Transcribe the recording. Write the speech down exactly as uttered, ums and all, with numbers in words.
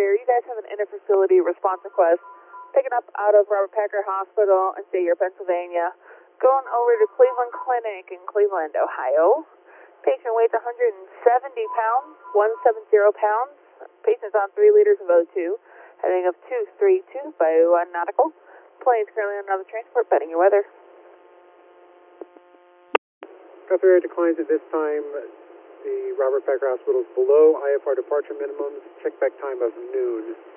Fire, you guys have an inter-facility response request picking up out of Robert Packer Hospital in Sayre, Pennsylvania, going over to Cleveland Clinic in Cleveland, Ohio. Patient weighs one hundred seventy pounds, one hundred seventy pounds. Patient's on three liters of O two, heading of two three two by one nautical. Plane's currently on another transport, betting your weather. Copy declines at this time. The Robert Packer Hospital is below I F R departure minimums. Check back time of noon.